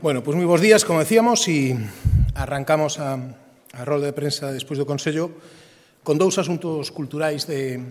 Bueno, pues moi bons días, como decíamos, e arrancamos a rolda de prensa despois do Consello con dous asuntos culturais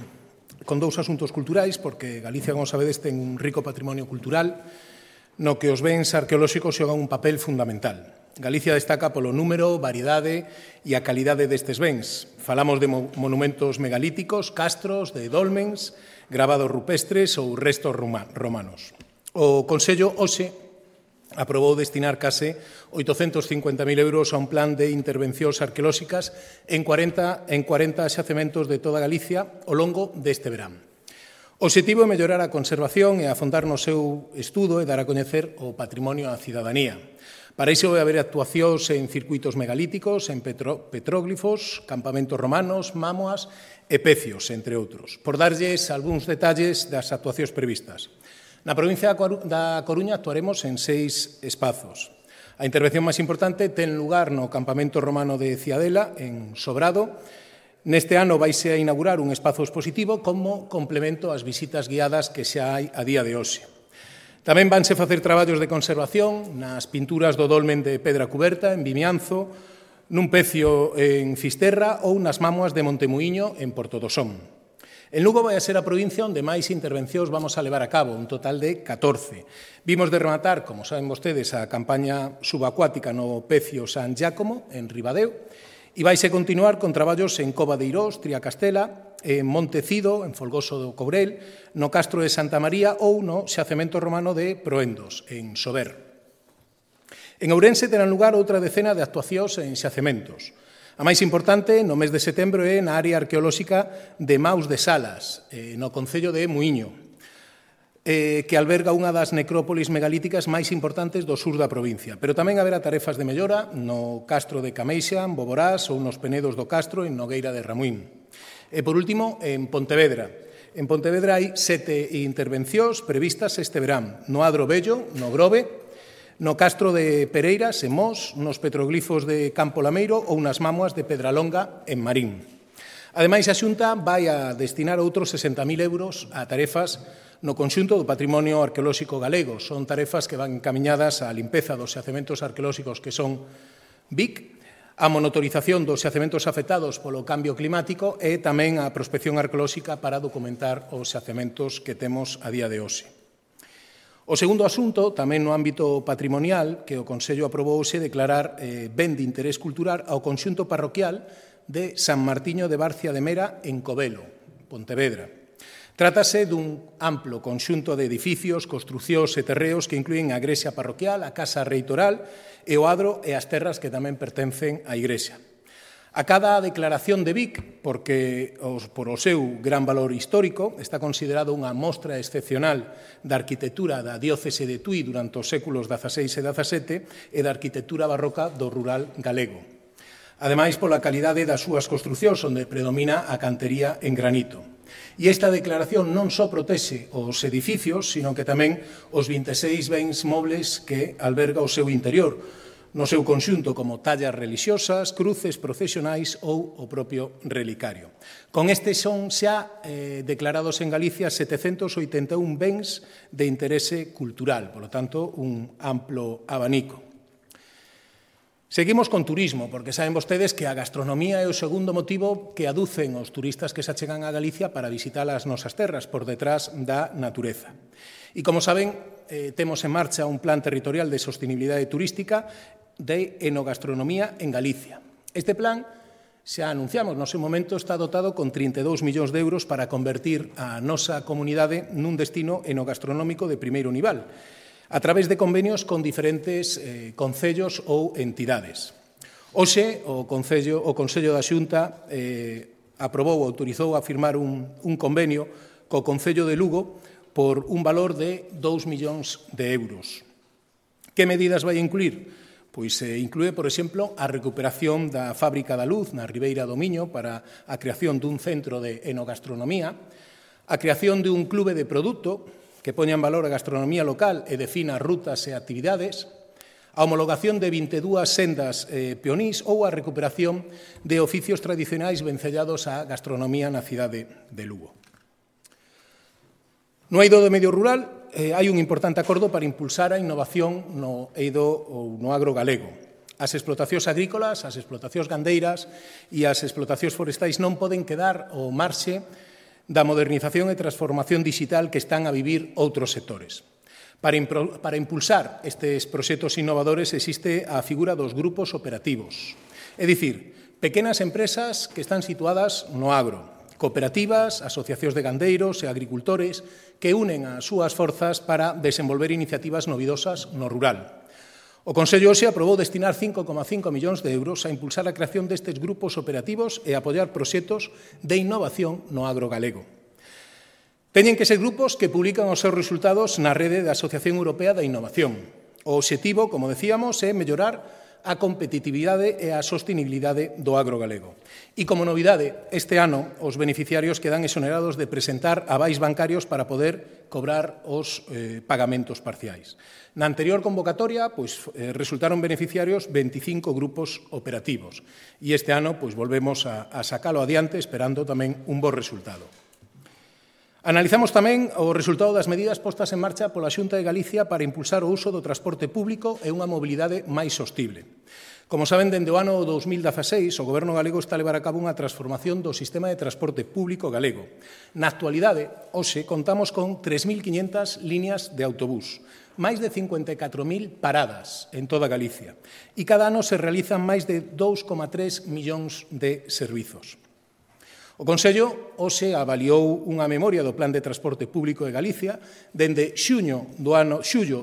porque Galicia, como sabedes, ten un rico patrimonio cultural no que os bens arqueolóxicos xogan un papel fundamental. Galicia destaca polo número, variedade e a calidade destes bens. Falamos de monumentos megalíticos, castros, de dolmens, gravados rupestres ou restos romanos. O Consello hoxe aprobou destinar case 850.000 euros a un plan de intervencións arqueolóxicas en 40 xacementos de toda Galicia ao longo deste verán. O obxectivo é mellorar a conservación e afondar no seu estudo e dar a coñecer o patrimonio á cidadanía. Para iso vai haber actuacións en circuitos megalíticos, en petróglifos, campamentos romanos, mámoas e pecios, entre outros. Por darlles algúns detalles das actuacións previstas. Na provincia da Coruña actuaremos en 6 espazos. A intervención máis importante ten lugar no campamento romano de Ciadela, en Sobrado. Neste ano vaise a inaugurar un espazo expositivo como complemento ás visitas guiadas que xa hai a día de hoxe. Tamén vanse facer traballos de conservación nas pinturas do dolmen de Pedra Cuberta, en Vimianzo, nun pecio en Fisterra ou nas mámoas de Montemuíño, en Portodosón. En Lugo vai a ser a provincia onde máis intervencións vamos a levar a cabo, un total de 14. Vimos de rematar, como saben vostedes, a campaña subacuática no pecio San Giacomo, en Ribadeo, e vaise continuar con traballos en Cova de Irós, Triacastela, en Montecido, en Folgoso do Courel, no Castro de Santa María ou no xacemento romano de Proendos, en Sober. En Ourense terán lugar outra decena de actuacións en xacementos. A máis importante, no mes de setembro, é na área arqueolóxica de Maus de Salas, no concello de Muíño, que alberga unha das necrópolis megalíticas máis importantes do sur da provincia. Pero tamén haberá tarefas de mellora no Castro de Cameixa, en Boborás, ou nos Penedos do Castro, en Nogueira de Ramuín. E, por último, en Pontevedra. En Pontevedra hai 7 intervencións previstas este verán. No Adro Vello, no Grove, no Castro de Pereiras, en Mos, nos petroglifos de Campo Lameiro ou nas mámoas de Pedralonga, en Marín. Ademais, a Xunta vai a destinar outros 60.000 euros a tarefas no conxunto do patrimonio arqueolóxico galego. Son tarefas que van encaminhadas á limpeza dos xacementos arqueolóxicos que son Vic, a monitorización dos xacementos afectados polo cambio climático e tamén a prospección arqueolóxica para documentar os xacementos que temos a día de hoxe. O segundo asunto, tamén no ámbito patrimonial, que o Consello aprobouse declarar ben de interés cultural ao conxunto parroquial de San Martiño de Barcia de Mera en Covelo, Pontevedra. Trátase dun amplo conxunto de edificios, construcións e terreos que inclúen a igrexa parroquial, a casa reitoral e o adro e as terras que tamén pertencen á igrexa. A cada declaración de Vic, porque por o seu gran valor histórico, está considerado unha mostra excepcional da arquitectura da diócese de Tui durante os séculos XVI e XVII e da arquitectura barroca do rural galego. Ademais, pola calidade das súas construcións, onde predomina a cantería en granito. E esta declaración non só protexe os edificios, sino que tamén os 26 bens mobles que alberga o seu interior, no seu conxunto como tallas religiosas, cruces procesionais ou o propio relicario. Con estes son xa declarados en Galicia 781 bens de interese cultural, polo tanto, un amplo abanico. Seguimos con turismo, porque saben vostedes que a gastronomía é o segundo motivo que aducen os turistas que se achegan a Galicia para visitar as nosas terras, por detrás da natureza. E, como saben, temos en marcha un plan territorial de sostenibilidade turística de enogastronomía en Galicia. Este plan, xa anunciamos, no seu momento está dotado con 32 millóns de euros para convertir a nosa comunidade nun destino enogastronómico de primeiro nivel, a través de convenios con diferentes concellos ou entidades. Hoxe, o Consello da Xunta aprobou, autorizou a firmar un convenio co Concello de Lugo por un valor de 2 millóns de euros. Que medidas vai incluir? Pois inclúe, por exemplo, a recuperación da Fábrica da Luz na Ribeira do Miño para a creación dun centro de enogastronomía, a creación de un clube de produto que poña en valor a gastronomía local e defina rutas e actividades, a homologación de 22 sendas peonís ou a recuperación de oficios tradicionais vencellados á gastronomía na cidade de Lugo. No eido do medio rural, hai un importante acordo para impulsar a innovación no eido ou no agro galego. As explotacións agrícolas, as explotacións gandeiras e as explotacións forestais non poden quedar ao marxe da modernización e transformación digital que están a vivir outros sectores. Para impulsar estes proxectos innovadores existe a figura dos grupos operativos, é dicir, pequenas empresas que están situadas no agro, cooperativas, asociacións de gandeiros e agricultores que unen as súas forzas para desenvolver iniciativas novidosas no rural. O Consello hoxe aprobou destinar 5,5 millóns de euros a impulsar a creación destes grupos operativos e apoiar proxectos de innovación no agro galego. Teñen que ser grupos que publican os seus resultados na rede da Asociación Europea da Innovación. O obxectivo, como decíamos, é mellorar a competitividade e a sostenibilidade do agro galego. E como novidade, este ano os beneficiarios quedan exonerados de presentar avais bancarios para poder cobrar os pagamentos parciais. Na anterior convocatoria, resultaron beneficiarios 25 grupos operativos e este ano volvemos a sacalo adiante esperando tamén un bo resultado. Analizamos tamén o resultado das medidas postas en marcha pola Xunta de Galicia para impulsar o uso do transporte público e unha mobilidade máis sostible. Como saben, dende o ano 2016, o Goberno galego está a levar a cabo unha transformación do sistema de transporte público galego. Na actualidade, hoxe, contamos con 3.500 líneas de autobús, máis de 54.000 paradas en toda Galicia, e cada ano se realizan máis de 2,3 millóns de servizos. O Consello hoxe avaliou unha memoria do Plan de Transporte Público de Galicia dende xullo do ano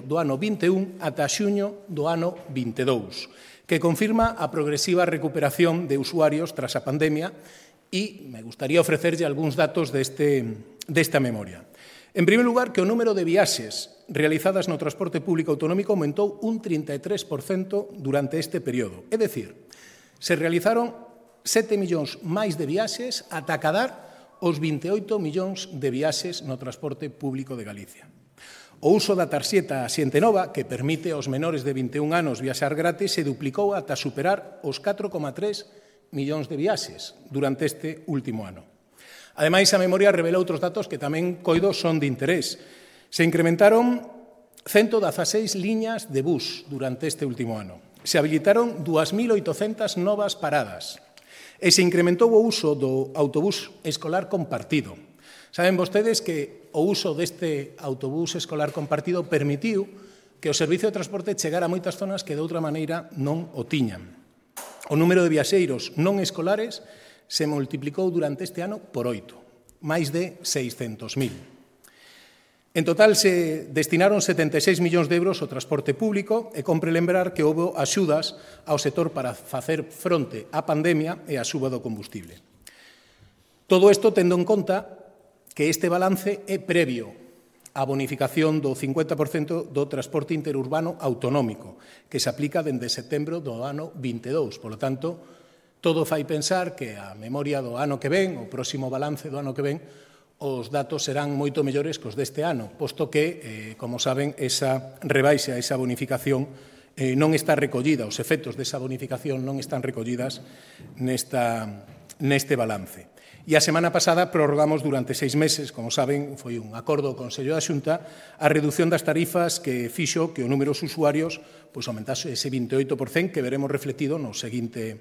21 ata xuño do ano 22, que confirma a progresiva recuperación de usuarios tras a pandemia e me gustaría ofrecerlle algúns datos desta memoria. En primeiro lugar, que o número de viaxes realizadas no transporte público autonómico aumentou un 33% durante este período. É dicir, se realizaron 7 millóns máis de viaxes ata acadar os 28 millóns de viaxes no transporte público de Galicia. O uso da tarxeta Xente Nova, que permite aos menores de 21 anos viaxar gratis, se duplicou ata superar os 4,3 millóns de viaxes durante este último ano. Ademais, a memoria revela outros datos que tamén coido son de interés. Se incrementaron 116 liñas de bus durante este último ano. Se habilitaron 2.800 novas paradas. E se incrementou o uso do autobús escolar compartido. Saben vostedes que o uso deste autobús escolar compartido permitiu que o servicio de transporte chegara a moitas zonas que de outra maneira non o tiñan. O número de viaxeiros non escolares se multiplicou durante este ano por 8, máis de 600.000. En total se destinaron 76 millóns de euros ao transporte público e compre lembrar que houve axudas ao sector para facer fronte á pandemia e á suba do combustible. Todo isto tendo en conta que este balance é previo á bonificación do 50% do transporte interurbano autonómico, que se aplica dende setembro do ano 22. Por lo tanto, todo fai pensar que a memoria do ano que ven, o próximo balance do ano que ven, os datos serán moito mellores que os deste ano, posto que, como saben, esa rebaixa, esa bonificación non está recollida, os efectos desa bonificación non están recollidas neste balance. E a semana pasada prorrogamos durante 6 meses, como saben, foi un acordo do Consello da Xunta, a reducción das tarifas que fixo que o número de usuarios aumentase ese 28% que veremos refletido no seguinte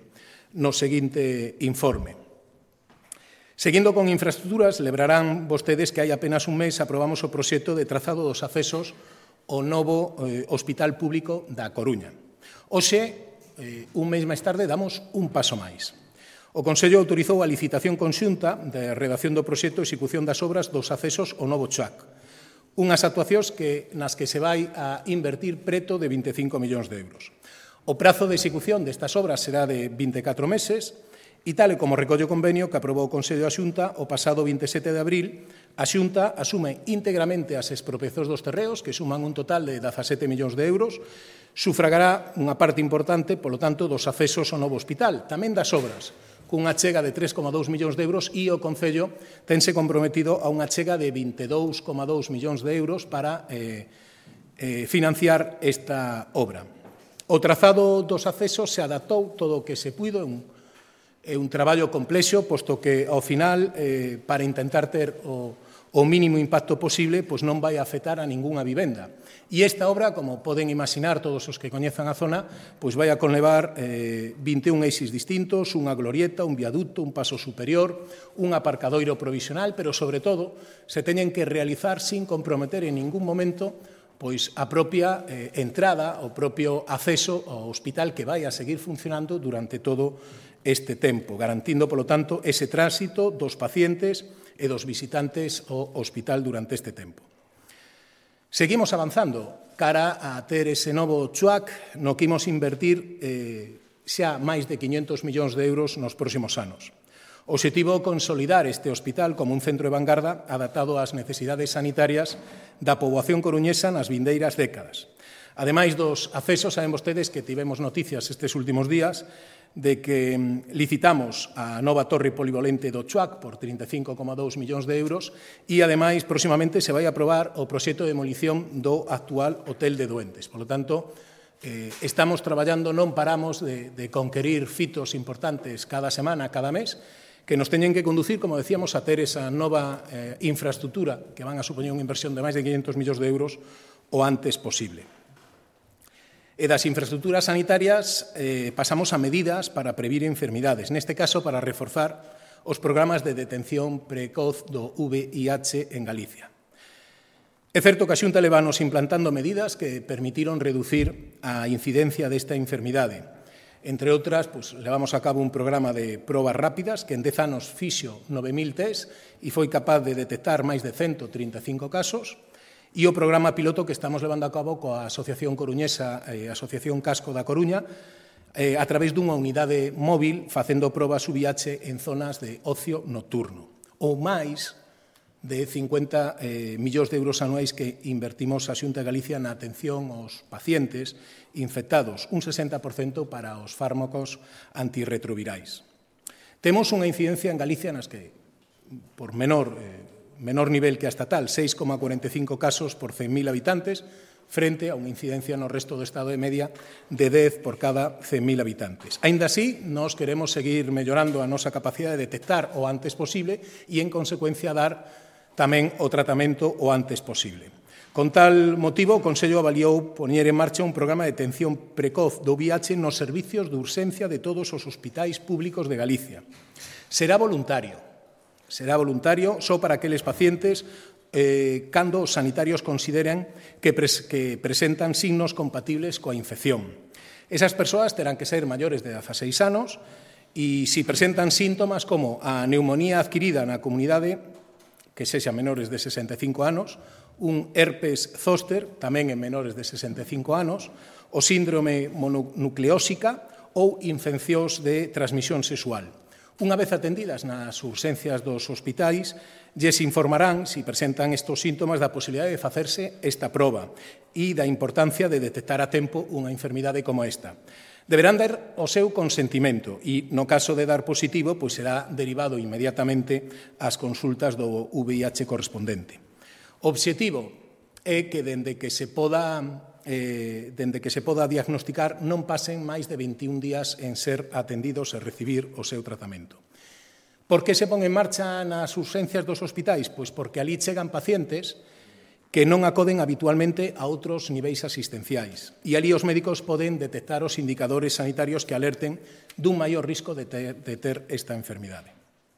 informe. Seguindo con infraestructuras, lembrarán vostedes que hai apenas un mes aprobamos o proxecto de trazado dos accesos ao novo Hospital Público da Coruña. Hoxe, un mes máis tarde, damos un paso máis. O Consello autorizou a licitación conxunta de redacción do proxecto e execución das obras dos accesos ao novo CHAC, unhas actuacións nas que se vai a invertir preto de 25 millóns de euros. O prazo de execución destas obras será de 24 meses, e tal e como recolle o convenio que aprobou o Consello da Xunta o pasado 27 de abril, a Xunta asume íntegramente as expropiacións dos terreos, que suman un total de 17 millóns de euros, sufragará unha parte importante, polo tanto, dos accesos ao novo hospital, tamén das obras, cunha chega de 3,2 millóns de euros e o Concello tense comprometido a unha chega de 22,2 millóns de euros para financiar esta obra. O trazado dos accesos se adaptou todo o que se puido, é un traballo complexo, posto que, ao final, para intentar ter o o mínimo impacto posible, pois non vai afectar a ningunha vivenda. E esta obra, como poden imaginar todos os que coñezan a zona, pois vai a conlevar 21 eixes distintos, unha glorieta, un viaducto, un paso superior, un aparcadoiro provisional, pero, sobre todo, se teñen que realizar sin comprometer en ningún momento pois a propia entrada, o propio acceso ao hospital que vai a seguir funcionando durante todo este tempo, garantindo, polo tanto, ese tránsito dos pacientes e dos visitantes ao hospital durante este tempo. Seguimos avanzando cara a ter ese novo CHUAC no que imos invertir xa máis de 500 millóns de euros nos próximos anos. O obxectivo é consolidar este hospital como un centro de vanguarda adaptado ás necesidades sanitarias da poboación coruñesa nas vindeiras décadas. Ademais dos accesos, saben vostedes que tivemos noticias estes últimos días de que licitamos a nova torre polivalente do CHUAC por 35,2 millóns de euros e, ademais, próximamente se vai aprobar o proxecto de demolición do actual hotel de doentes. Por lo tanto, estamos traballando, non paramos de conquerir fitos importantes cada semana, cada mes, que nos teñen que conducir, como decíamos, a ter esa nova infraestructura que van a supoñer unha inversión de máis de 500 millóns de euros o antes posible. E das infraestructuras sanitarias pasamos a medidas para previr enfermidades, neste caso para reforzar os programas de detención precoz do VIH en Galicia. É certo que a Xunta levanos implantando medidas que permitiron reducir a incidencia desta enfermidade. Entre outras, levamos a cabo un programa de probas rápidas que en 10 anos fixo 9.000 test e foi capaz de detectar máis de 135 casos, e o programa piloto que estamos levando a cabo coa Asociación Coruñesa, Asociación Casco da Coruña, a través dunha unidade móvil facendo probas VIH en zonas de ocio nocturno, ou máis de 50 millóns de euros anuais que invertimos a Xunta de Galicia na atención aos pacientes infectados, un 60% para os fármacos antirretrovirais. Temos unha incidencia en Galicia nas que, por menor nivel que a estatal, 6,45 casos por 100.000 habitantes, frente a unha incidencia no resto do Estado de media de 10 por cada 100.000 habitantes. Aínda así, nós queremos seguir mellorando a nosa capacidade de detectar o antes posible e, en consecuencia, dar tamén o tratamento o antes posible. Con tal motivo, o Consello avaliou poñer en marcha un programa de detención precoz do VIH nos servicios de urxencia de todos os hospitais públicos de Galicia. Será voluntario só para aqueles pacientes cando os sanitarios consideren que presentan signos compatibles coa infección. Esas persoas terán que ser maiores de 16 anos e, se presentan síntomas como a neumonía adquirida na comunidade, que sexa menores de 65 anos, un herpes zóster, tamén en menores de 65 anos, o síndrome mononucleósica ou infeccións de transmisión sexual. Unha vez atendidas nas urxencias dos hospitais, lles informarán, se presentan estes síntomas, da posibilidade de facerse esta proba e da importancia de detectar a tempo unha enfermidade como esta. Deberán dar o seu consentimento e, no caso de dar positivo, será derivado inmediatamente ás consultas do VIH correspondente. O obxectivo é que, dende que se poda diagnosticar, non pasen máis de 21 días en ser atendidos e recibir o seu tratamento. Por que se pon en marcha nas urxencias dos hospitais? Pois porque ali chegan pacientes que non acoden habitualmente a outros niveis asistenciais. E ali os médicos poden detectar os indicadores sanitarios que alerten dun maior risco de ter esta enfermidade.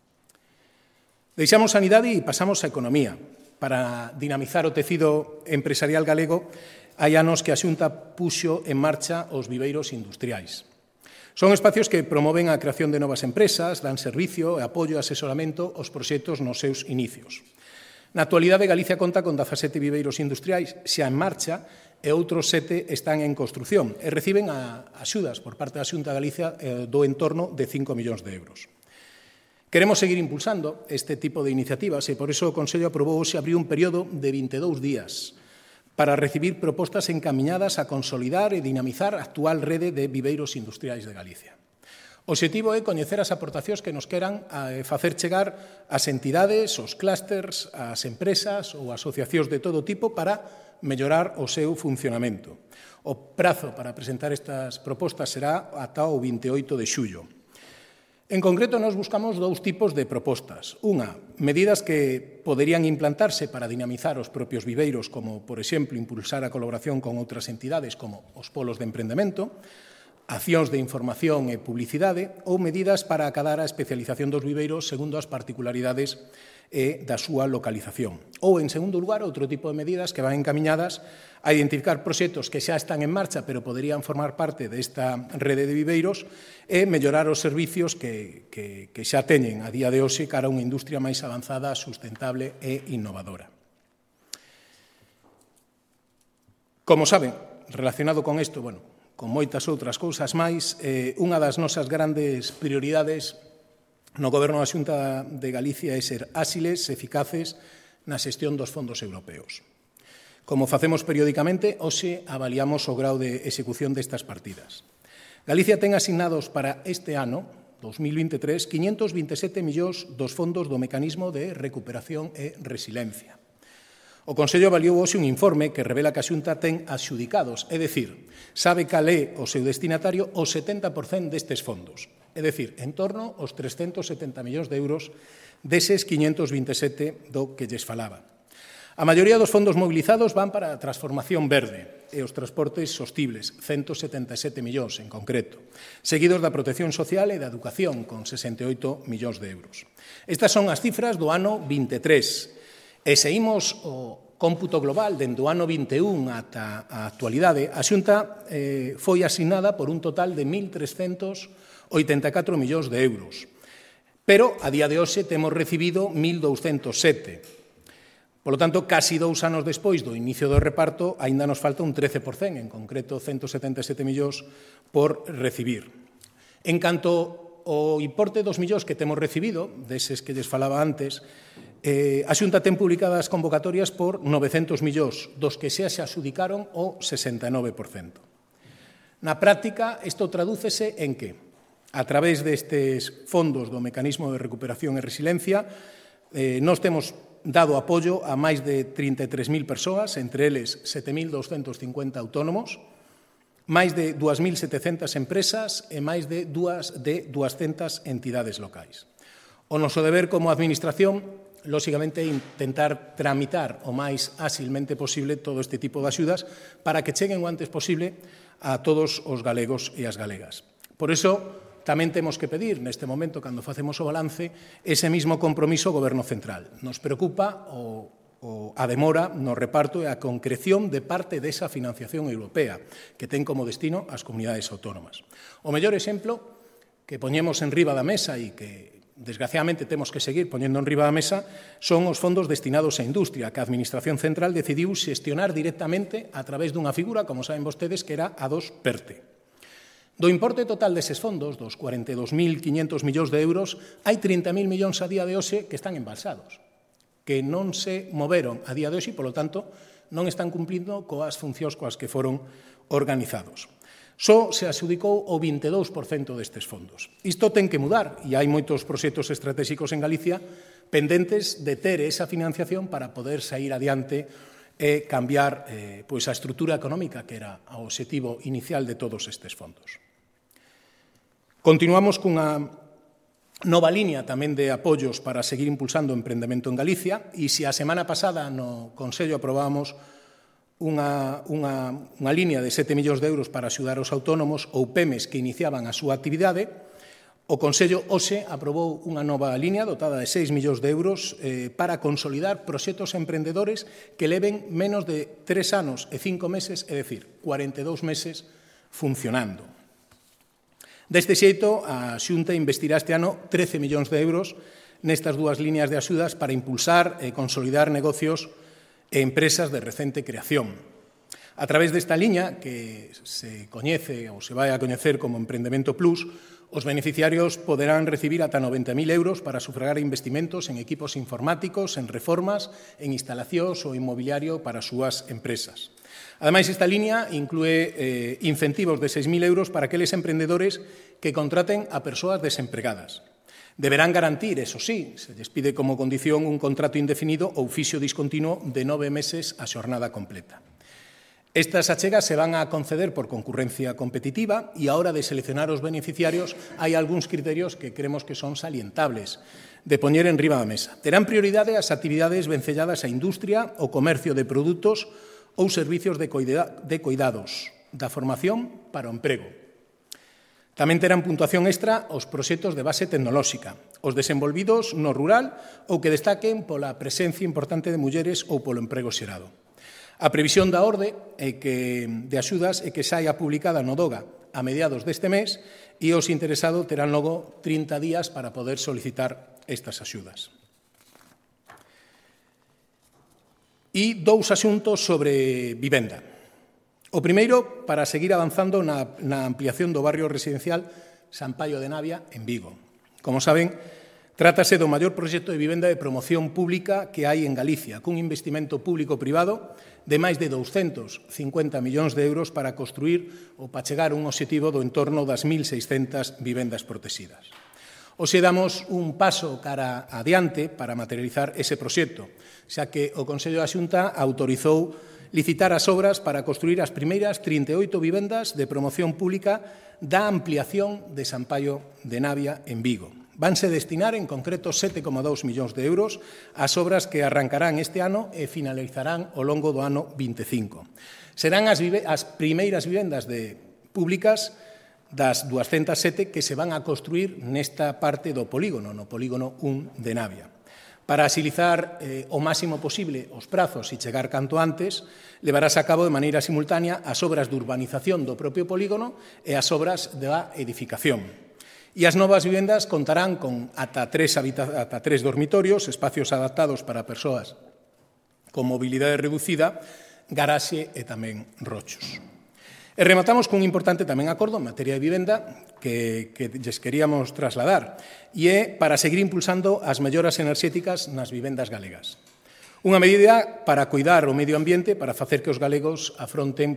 Deixamos sanidade e pasamos a economía. Para dinamizar o tecido empresarial galego, hai anos que a Xunta puxo en marcha os viveiros industriais. Son espacios que promoven a creación de novas empresas, dan servicio e apoio e asesoramento aos proxectos nos seus inicios. Na actualidade, Galicia conta con 17 viveiros industriais xa en marcha e outros 7 están en construción e reciben axudas por parte da Xunta de Galicia do entorno de 5 millóns de euros. Queremos seguir impulsando este tipo de iniciativas e por iso o Consello aprobou hoxe abrir un período de 22 días para recibir propostas encamiñadas a consolidar e dinamizar a actual rede de viveiros industriais de Galicia. O obxectivo é coñecer as aportacións que nos queran facer chegar as entidades, os clústers, as empresas ou asociacións de todo tipo para mellorar o seu funcionamento. O prazo para presentar estas propostas será ata o 28 de xullo. En concreto, nos buscamos dous tipos de propostas. Unha, medidas que poderían implantarse para dinamizar os propios viveiros, como, por exemplo, impulsar a colaboración con outras entidades como os polos de emprendemento, accións de información e publicidade ou medidas para acadar a especialización dos viveiros segundo as particularidades da súa localización. Ou, en segundo lugar, outro tipo de medidas que van encamiñadas a identificar proxectos que xa están en marcha pero poderían formar parte desta rede de viveiros e mellorar os servicios que xa teñen a día de hoxe cara a unha industria máis avanzada, sustentable e innovadora. Como saben, relacionado con isto, con moitas outras cousas máis, unha das nosas grandes prioridades no Goberno da Xunta de Galicia é ser áxiles, eficaces na xestión dos fondos europeos. Como facemos periódicamente, hoxe avaliamos o grau de execución destas partidas. Galicia ten asignados para este ano, 2023, 527 millóns dos fondos do Mecanismo de Recuperación e Resiliencia. O Consello avaliou hoxe un informe que revela que a Xunta ten adxudicados, é dicir, sabe cal é o seu destinatario o 70% destes fondos, é dicir, en torno aos 370 millóns de euros deses 527 do que lles falaba. A maioría dos fondos mobilizados van para a transformación verde e os transportes sostibles, 177 millóns en concreto, seguidos da protección social e da educación, con 68 millóns de euros. Estas son as cifras do ano 23. E seguimos o cómputo global dende o ano 21 ata a actualidade, a Xunta foi asignada por un total de 1.384 millóns de euros. Pero, a día de hoxe, temos recibido 1.207. Por lo tanto, casi 2 anos despois do inicio do reparto, aínda nos falta un 13%, en concreto 177 millóns por recibir. En canto ao importe dos millóns que temos recibido, deses que lles falaba antes, a Xunta ten publicadas convocatorias por 900 millóns, dos que xa se adxudicaron o 69%. Na práctica, isto tradúcese en que, a través destes fondos do Mecanismo de Recuperación e Resiliencia, nós temos dado apoio a máis de 33.000 persoas, entre eles 7.250 autónomos, máis de 2.700 empresas e máis de 200 entidades locais. O noso deber como Administración, lóxicamente, é intentar tramitar o máis áxilmente posible todo este tipo de axudas para que cheguen o antes posible a todos os galegos e as galegas. Por iso, tamén temos que pedir, neste momento, cando facemos o balance, ese mismo compromiso ao Goberno Central. Nos preocupa a demora no reparto e a concreción de parte desa financiación europea, que ten como destino as comunidades autónomas. O mellor exemplo que poñemos en riba da mesa e que, desgraciadamente, temos que seguir poñendo en riba da mesa son os fondos destinados á industria, que a Administración Central decidiu xestionar directamente a través dunha figura, como saben vostedes, que era a dos PERTE. Do importe total deses fondos, dos 42.500 millóns de euros, hai 30.000 millóns a día de hoxe que están embalsados, que non se moveron a día de hoxe e, polo tanto, non están cumplindo coas funcións coas que foron organizados. Só se adxudicou o 22% destes fondos. Isto ten que mudar e hai moitos proxectos estratégicos en Galicia pendentes de ter esa financiación para poder sair adiante e cambiar a estrutura económica que era o obxectivo inicial de todos estes fondos. Continuamos cunha nova liña tamén de apoios para seguir impulsando o emprendemento en Galicia e se a semana pasada no Consello aprobábamos unha liña de 7 millóns de euros para axudar os autónomos ou PEMES que iniciaban a súa actividade, o Consello hoxe aprobou unha nova liña dotada de 6 millóns de euros para consolidar proxectos emprendedores que leven menos de 3 anos e 5 meses, é dicir, 42 meses funcionando. Deste xeito, a Xunta investirá este ano 13 millóns de euros nestas dúas liñas de axudas para impulsar e consolidar negocios e empresas de recente creación. A través desta liña, que se coñece ou se vai a coñecer como Emprendemento Plus, os beneficiarios poderán recibir ata 90.000 euros para sufragar investimentos en equipos informáticos, en reformas, en instalacións ou inmobiliario para as súas empresas. Ademais, esta liña inclúe incentivos de 6.000 euros para aqueles emprendedores que contraten a persoas desempregadas. Deberán garantir, eso sí, se les pide como condición un contrato indefinido ou fixo discontinuo de 9 meses a xornada completa. Estas achegas se van a conceder por concurrencia competitiva e a hora de seleccionar os beneficiarios hai algúns criterios que creemos que son salientables de poñer en riba da mesa. Terán prioridade as actividades vencelladas á industria, o comercio de produtos ou servicios de cuidados, da formación para o emprego. Tamén terán puntuación extra os proxectos de base tecnolóxica, os desenvolvidos no rural ou que destaquen pola presencia importante de mulleres ou polo emprego xerado. A previsión da orde de axudas é que saia publicada no DOGA a mediados deste mes e os interesados terán logo 30 días para poder solicitar estas axudas. E dous asuntos sobre vivenda. O primeiro, para seguir avanzando na ampliación do barrio residencial Sampaio de Navia en Vigo. Como saben, trátase do maior proxecto de vivenda de promoción pública que hai en Galicia, cun investimento público-privado de máis de 250 millóns de euros para construir ou para chegar a un obxectivo do entorno das 1.600 vivendas protegidas. Hoxe damos un paso cara adiante para materializar ese proxecto, xa que o Consello da Xunta autorizou licitar as obras para construir as primeiras 38 vivendas de promoción pública da ampliación de Sampaio de Navia en Vigo. Vanse destinar en concreto 7,2 millóns de euros ás obras que arrancarán este ano e finalizarán ao longo do ano 25. Serán as primeiras vivendas públicas das 207 que se van a construir nesta parte do polígono, no polígono 1 de Navia. Para axilizar o máximo posible os prazos e chegar canto antes, levarás a cabo de maneira simultánea as obras de urbanización do propio polígono e as obras da edificación. E as novas vivendas contarán con ata 3 dormitorios, espacios adaptados para persoas con mobilidade reducida, garaxe e tamén rochos. E rematamos cun importante tamén acordo en materia de vivenda que lles queríamos trasladar e é para seguir impulsando as melloras enerxéticas nas vivendas galegas. Unha medida para cuidar o medio ambiente, para facer que os galegos aforren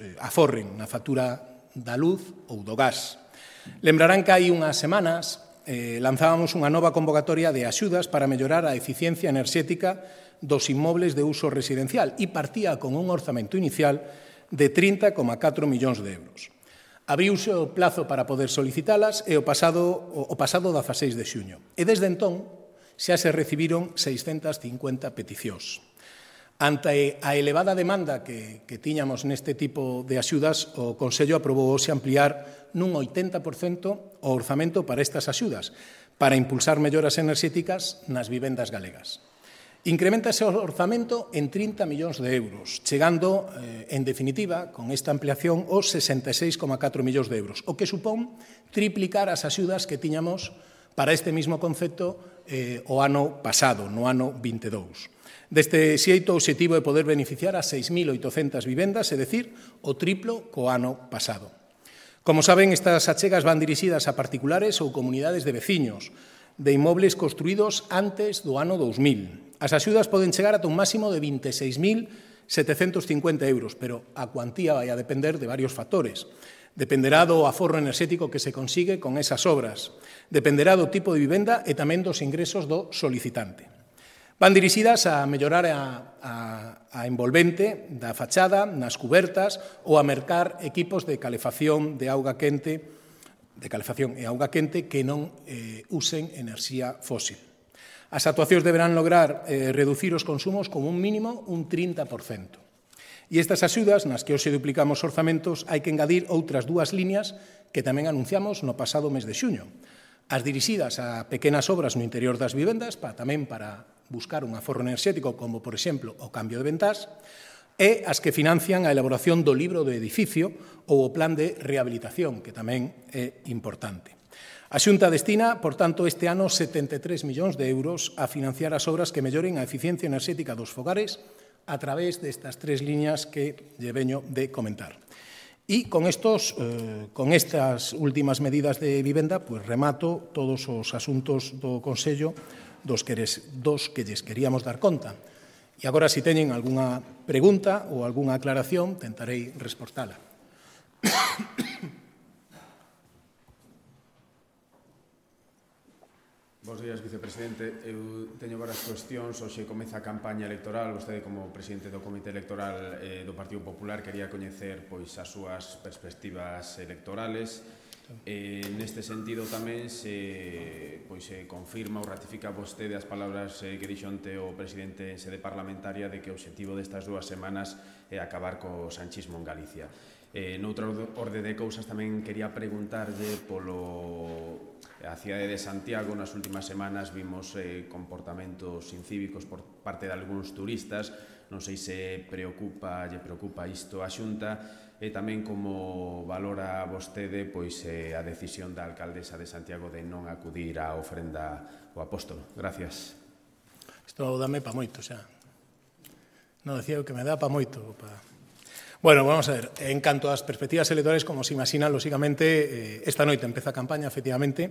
na factura da luz ou do gas. Lembrarán que hai unhas semanas lanzábamos unha nova convocatoria de axudas para mellorar a eficiencia enerxética dos inmobles de uso residencial e partía con un orzamento inicial de 30,4 millóns de euros. Abriuse o plazo para poder solicitalas o pasado 16 de xuño. E desde entón xa se recibiron 650 peticións. Ante a elevada demanda que tiñamos neste tipo de axudas, o Consello aprobou hoxe ampliar nun 80% o orzamento para estas axudas, para impulsar melloras enerxéticas nas vivendas galegas. Increméntase o orzamento en 30 millóns de euros, chegando, en definitiva, con esta ampliación, os 66,4 millóns de euros, o que supón triplicar as axudas que tiñamos para este mismo concepto o ano pasado, no ano 22. Deste xeito, o obxectivo é poder beneficiar a 6.800 vivendas, é dicir, o triplo co ano pasado. Como saben, estas achegas van dirixidas a particulares ou comunidades de veciños de inmobles construídos antes do ano 2000. As axudas poden chegar ata un máximo de 26.750 euros, pero a cuantía vai a depender de varios factores. Dependerá do aforro enerxético que se consigue con esas obras, dependerá do tipo de vivenda e tamén dos ingresos do solicitante. Van dirixidas a mellorar a envolvente da fachada, nas cubertas ou a mercar equipos de calefacción e auga quente que non usen enerxía fósil. As actuacións deberán lograr reducir os consumos como un mínimo un 30%. E estas axudas, nas que hoxe duplicamos orzamentos, hai que engadir outras dúas liñas que tamén anunciamos no pasado mes de xuño. As dirixidas a pequenas obras no interior das vivendas, tamén para buscar un aforro enerxético, como, por exemplo, o cambio de ventás, e as que financian a elaboración do libro do edificio ou o plan de rehabilitación, que tamén é importante. A Xunta destina, por tanto, este ano 73 millóns de euros a financiar as obras que melloren a eficiencia enerxética dos fogares a través destas tres liñas que lle veño de comentar. E con estas últimas medidas de vivenda, remato todos os asuntos do Consello dos que lles queríamos dar conta. E agora, se teñen algunha pregunta ou algunha aclaración, tentarei respondala. Bos días, vicepresidente. Eu teño varias cuestións. Hoxe comeza a campaña electoral. Vostede, como presidente do Comité Electoral do Partido Popular, quería coñecer as súas perspectivas electorales. Neste sentido tamén se confirma ou ratifica vostede as palabras que dixo onte o presidente en sede parlamentaria de que o obxectivo destas 2 semanas é acabar co sanchismo en Galicia. Noutra orde de cousas tamén quería preguntarlle polo a cidade de Santiago. Nas últimas semanas vimos comportamentos incívicos por parte de algúns turistas. Non sei se lle preocupa isto a Xunta, e tamén como valora vostede a decisión da alcaldesa de Santiago de non acudir á ofrenda ao apóstolo. Gracias. Isto dame pa moito, xa. Non decía que me dá pa moito. Bueno, vamos a ver, en canto ás perspectivas electorales, como se imaginan, lógicamente, esta noite empeza a campaña, efectivamente,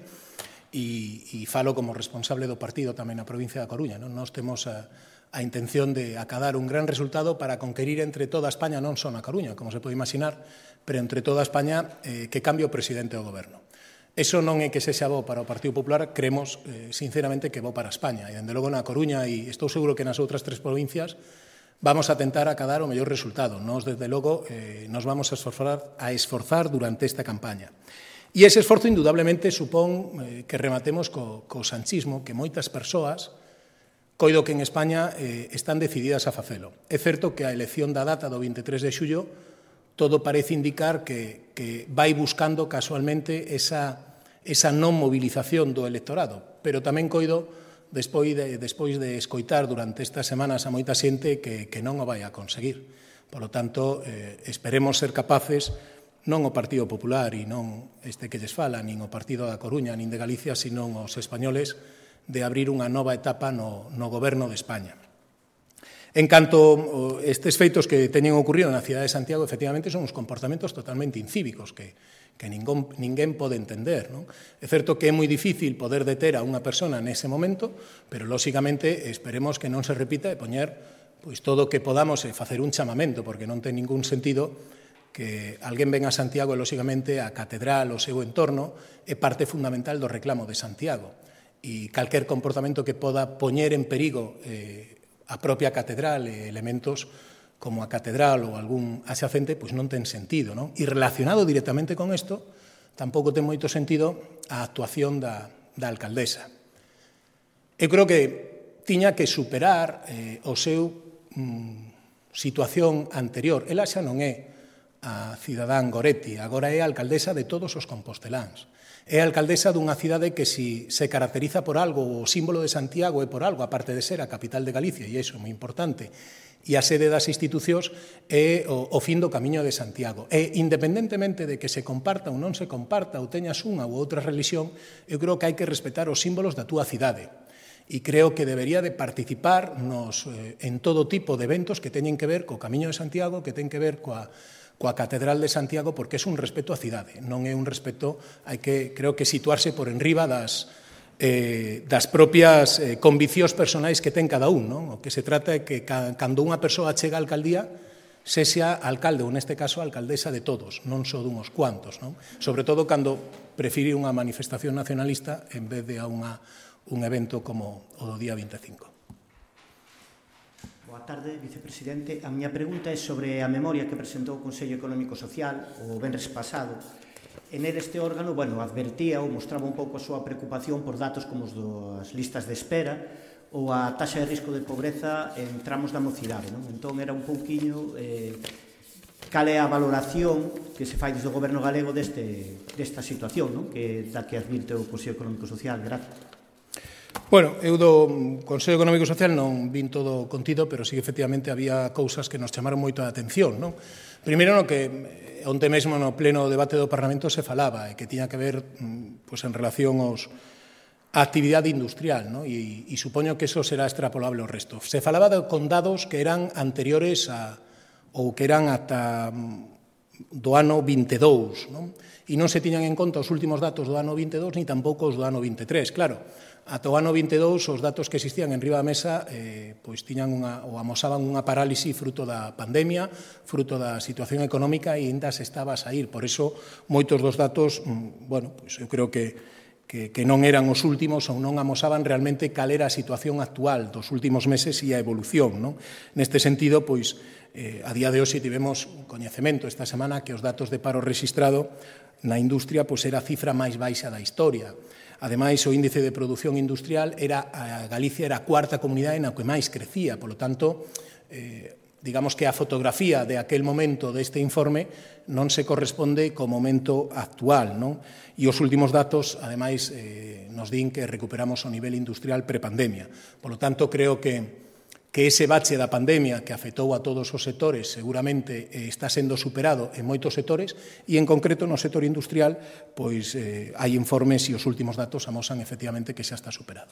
e falo como responsable do partido tamén na provincia da Coruña. Nós temos a intención de acadar un gran resultado para conquerir entre toda España, non só na Coruña, como se pode imaginar, pero entre toda España, que cambie o presidente do goberno. Eso non é que sexa bo para o Partido Popular, creemos, sinceramente, que bo para España. E, dende logo, na Coruña, e estou seguro que nas outras 3 provincias, vamos a tentar acadar o mellor resultado. Nós, desde logo, nos vamos a esforzar durante esta campaña. E ese esforzo, indudablemente, supón que rematemos co sanchismo, que moitas persoas, coido que en España están decididas a facelo. É certo que a elección da data do 23 de xullo todo parece indicar que vai buscando casualmente esa non movilización do electorado, pero tamén coido despois de escoitar durante estas semanas a moita xente que non o vai a conseguir. Por lo tanto, esperemos ser capaces, non o Partido Popular e non este que lles fala, nin o Partido da Coruña, nin de Galicia, senón os españoles, de abrir unha nova etapa no goberno de España. En canto a estes feitos que teñen ocurrido na cidade de Santiago, efectivamente, son uns comportamentos totalmente incívicos que ninguén pode entender. É certo que é moi difícil poder deter a unha persona nese momento, pero, lóxicamente, esperemos que non se repita e poñer todo o que podamos e facer un chamamento, porque non ten ningún sentido que alguén ven a Santiago e, lóxicamente, a catedral, o seu entorno, é parte fundamental do reclamo de Santiago. E calquer comportamento que poda poñer en perigo a propia catedral e elementos como a catedral ou algún axacente, pois non ten sentido, non? E relacionado directamente con isto, tampouco ten moito sentido a actuación da alcaldesa. Eu creo que tiña que superar o seu situación anterior. Ela xa non é a cidadán Goretti, agora é a alcaldesa de todos os composteláns. É a alcaldesa dunha cidade que, se caracteriza por algo, o símbolo de Santiago é por algo, aparte de ser a capital de Galicia, e iso é moi importante, e a sede das institucións é o fin do camiño de Santiago. E, independentemente de que se comparta ou non se comparta, ou teñas unha ou outra religión, eu creo que hai que respetar os símbolos da túa cidade. E creo que debería de participar en todo tipo de eventos que teñen que ver co camiño de Santiago, que ten que ver coa Catedral de Santiago, porque é un respeto á cidade, non é un respeto, hai que, creo que, situarse por enriba das propias conviccións personais que ten cada un. O que se trata é que cando unha persoa chega á alcaldía, sexa alcalde, ou neste caso alcaldesa de todos, non só dunhos cuantos. Sobre todo cando prefire unha manifestación nacionalista en vez de a un evento como o do día 25. Boa tarde, vicepresidente. A miña pregunta é sobre a memoria que presentou o Consello Económico Social o venres pasado. E neste órgano, advertía ou mostraba un pouco a súa preocupación por datos como os das listas de espera ou a taxa de risco de pobreza en tramos da mocidade. Entón, era un pouquiño cal é a valoración que se fai desde o Goberno galego desta situación, da que advirte o Consello Económico Social. Gracias. Bueno, eu do Consello Económico Social non vin todo o contido, pero sí que efectivamente había cousas que nos chamaron moito a atención. Primeiro, no que onte mesmo no pleno debate do Parlamento se falaba e que tiña que ver en relación á actividade industrial, e supoño que eso será extrapolable ao resto. Se falaba con dados que eran anteriores ou que eran ata do ano 22, e non se tiñan en conta os últimos datos do ano 22 ni tampouco os do ano 23. Claro, ata o ano 22 os datos que existían en riba da mesa tiñan ou amosaban unha parálise fruto da pandemia, fruto da situación económica, e ainda se estaba a sair. Por iso, moitos dos datos, eu creo que que non eran os últimos ou non amosaban realmente cal era a situación actual dos últimos meses e a evolución. Neste sentido, pois, a día de hoxe tivemos coñecemento esta semana que os datos de paro rexistrado na industria pois era a cifra máis baixa da historia. Ademais, o índice de produción industrial Galicia era a cuarta comunidade na que máis crecía. Polo tanto, digamos que a fotografía de aquel momento deste informe non se corresponde co momento actual. E os últimos datos, ademais, nos din que recuperamos o nivel industrial prepandemia. Polo tanto, creo que ese bache da pandemia que afectou a todos os sectores seguramente está sendo superado en moitos sectores e, en concreto, no sector industrial, pois hai informes e os últimos datos amosan efectivamente que xa está superado.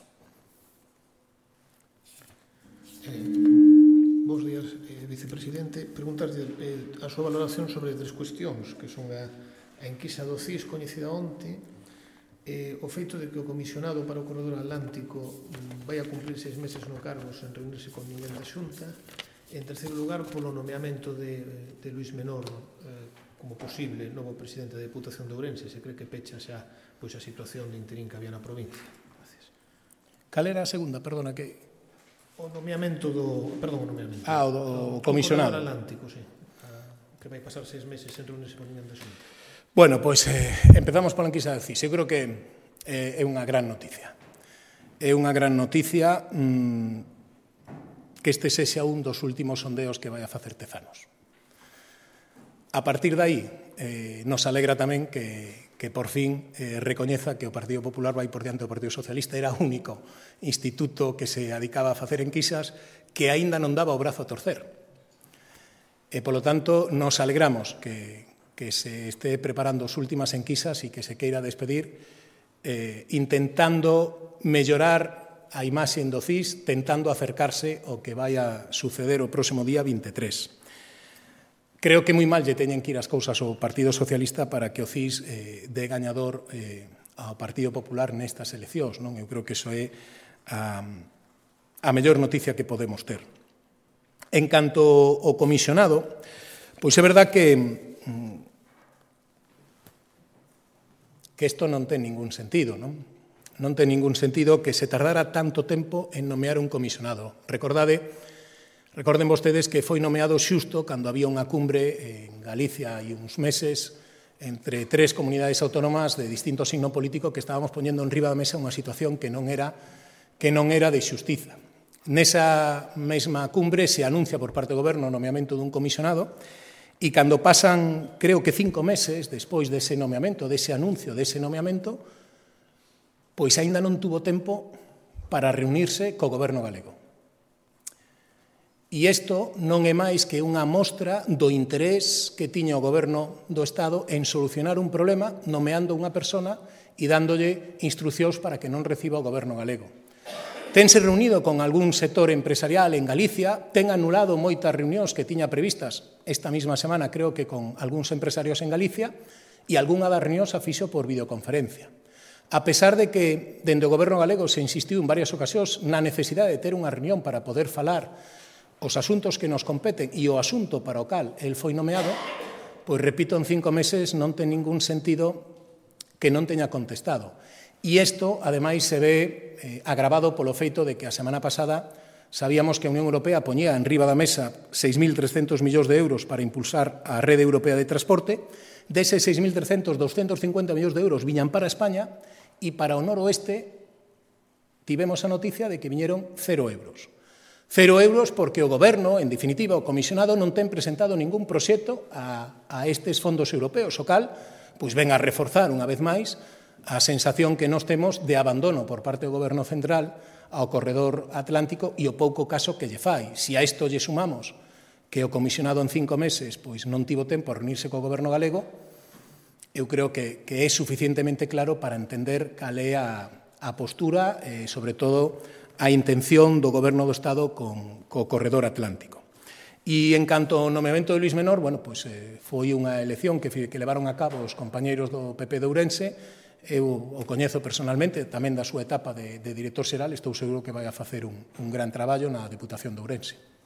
Bos días, vicepresidente. Preguntarlle a súa valoración sobre tres cuestións, que son a enquisa do CIS coñecida onte, o feito de que o comisionado para o corredor atlántico vai a cumprir 6 meses no cargo sen reunirse con ninguén da Xunta, e, en terceiro lugar, polo nomeamento de Luís Menor como posible novo presidente da Deputación de Ourense. Se cree que pecha xa a situación de interín que había na provincia. Gracias. Cal era a segunda? Perdona, que... O nomeamento do... Perdón, o nomeamento. O comisionado. O Atlántico, sí. Que vai pasar 6 meses sen reunirse con ninguén da Xunta. Bueno, pois empezamos pola enquisa de CIS. Eu creo que é unha gran noticia. É unha gran noticia que este sexa un dos últimos sondeos que vai a facer Tezanos. A partir de aí, nos alegra tamén que por fin recoñeza que o Partido Popular vai por diante do Partido Socialista. Era o único instituto que se dedicaba a facer enquisas que aínda non daba o brazo a torcer. E, polo tanto, nos alegramos que se esté preparando as últimas enquisas e que se queira despedir intentando mellorar a imaxe do CIS, tentando acercarse ao que vai a suceder o próximo día 23. Creo que moi mal lle teñen que ir as cousas ao Partido Socialista para que o CIS dé gañador ao Partido Popular nestas eleccións. Eu creo que iso é a mellor noticia que podemos ter. En canto ao comisionado, pois é verdad que isto non ten ningún sentido, non ten ningún sentido que se tardara tanto tempo en nomear un comisionado. Recorden vostedes que foi nomeado xusto cando había unha cumbre en Galicia hai uns meses entre 3 comunidades autónomas de distinto signo político que estábamos poñendo enriba da mesa unha situación que non era de xustiza. Nesa mesma cumbre se anuncia por parte do Goberno o nomeamento dun comisionado e cando pasan, creo que 5 meses despois dese nomeamento, dese anuncio, dese nomeamento, pois aínda non tuvo tempo para reunirse co Goberno galego. E isto non é máis que unha mostra do interés que tiña o Goberno do Estado en solucionar un problema nomeando unha persona e dándolle instruccións para que non reciba o Goberno galego. Tense reunido con algún sector empresarial en Galicia, ten anulado moitas reunións que tiña previstas esta mesma semana, creo que con algúns empresarios en Galicia, e algunha das reunións a fixo por videoconferencia. A pesar de que, dende o Goberno galego, se insistiu en varias ocasións na necesidade de ter unha reunión para poder falar os asuntos que nos competen e o asunto para o cal el foi nomeado, pois, repito, en 5 meses non ten ningún sentido que non teña contestado. E isto, ademais, se ve agravado polo feito de que a semana pasada sabíamos que a Unión Europea poñía en riba da mesa 6.300 millóns de euros para impulsar a Rede Europea de Transporte. Deses 6.300, 250 millóns de euros viñan para España e para o noroeste tivemos a noticia de que viñeron 0 euros. 0 euros porque o Goberno, en definitiva, o comisionado, non ten presentado ningún proxecto a estes fondos europeos, o cal pois ven a reforzar unha vez máis a sensación que nós temos de abandono por parte do Goberno central ao corredor atlántico e o pouco caso que lle fai. Se a isto lle sumamos que o comisionado en 5 meses pois non tivo tempo a reunirse co Goberno galego, eu creo que é suficientemente claro para entender cal é a postura e, sobre todo, a intención do Goberno do Estado co corredor atlántico. E, en canto ao nomeamento de Luís Menor, foi unha elección que levaron a cabo os compañeiros do PP de Ourense. Eu o coñezo personalmente, tamén da súa etapa de director xeral, estou seguro que vai a facer un gran traballo na Deputación de Ourense.